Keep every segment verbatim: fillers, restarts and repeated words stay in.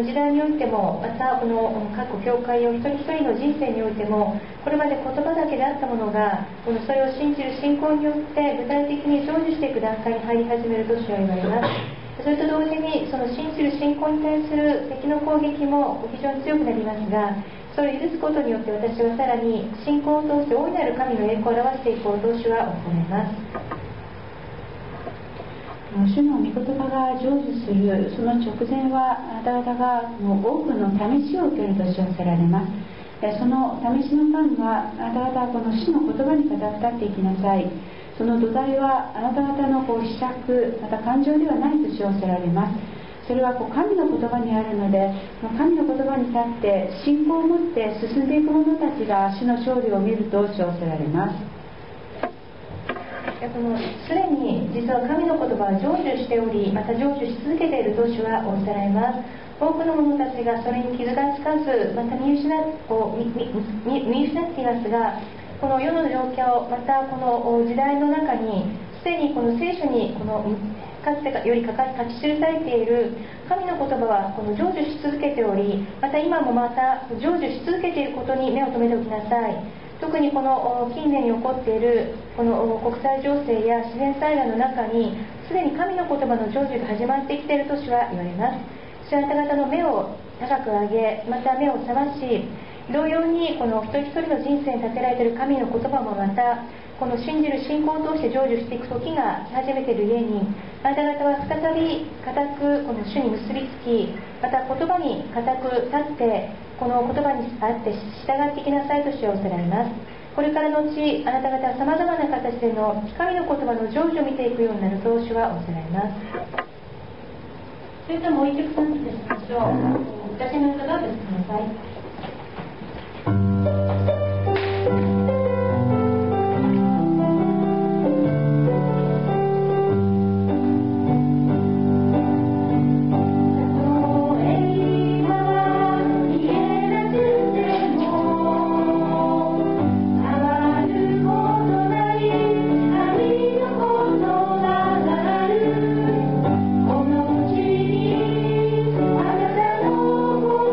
時代においても、またこの各教会を一人一人の人生においても、これまで言葉だけであったものが、このそれを信じる信仰によって具体的に成就していく段階に入り始めると主は言われます。それと同時に、その信じる信仰に対する敵の攻撃も非常に強くなりますが、それを許すことによって私はさらに信仰を通して大いなる神の栄光を表していこうと主は行います。 主の御言葉が成就するその直前は、あなた方がもう多くの試しを受けると知らせられます。その試しの間は、あなた方はこの主の言葉に語り立っていきなさい。その土台はあなた方のこう思索、また感情ではないと知らせられます。それはこう神の言葉にあるので、神の言葉に立って信仰を持って進んでいく者たちが主の勝利を見ると知らせられます。 このすでに実は神の言葉は成就しており、また成就し続けていると主はおっしゃられます。多くの者たちがそれに傷がつかず、また見失こう見見見失っていますが、この世の状況、またこの時代の中にすでにこの聖書にこのかつてより書き記されている神の言葉はこの成就し続けており、また今もまた成就し続けていることに目を留めておきなさい。特にこの近年に起こっているこの国際情勢や自然災害の中に、すでに神の言葉の成就が始まってきていると主は言われます。主はあなた方の目を高く上げ、また目を覚まし、同様にこの一人一人の人生に立てられている神の言葉もまたこの信じる信仰を通して成就していく時が来始めているゆえに、あなた方は再び固くこの主に結びつき、また言葉に固く立ってこの言葉にあって従っていきなさいと主はおっしゃられます。これからのうちあなた方はさまざまな形での神の言葉の成就を見ていくようになると主はおっしゃられます。それともう一曲賛美いたしましょう。私の歌がお聴きください。 このうちにあなたの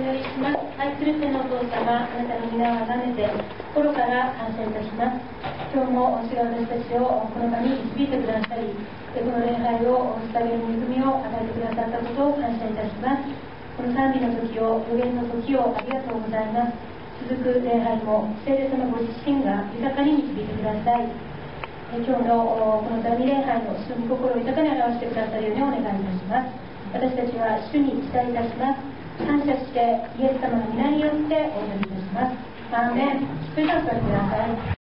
祈りします。愛する天のお父様、あなたの皆をあがめて心から感謝いたします。今日も主が私たちをこの場に導いてくださり、この礼拝を捧げる恵みを与えてくださったことを感謝いたします。この賛美の時を、予言の時をありがとうございます。続く礼拝も聖霊様ご自身が豊かに導いてください。今日のこの賛美礼拝の主の心を豊かに表してくださるようにお願いいたします。私たちは主に期待いたします。感謝してイエス様の皆によってお祈りいたします。アーメン。それではお座りください。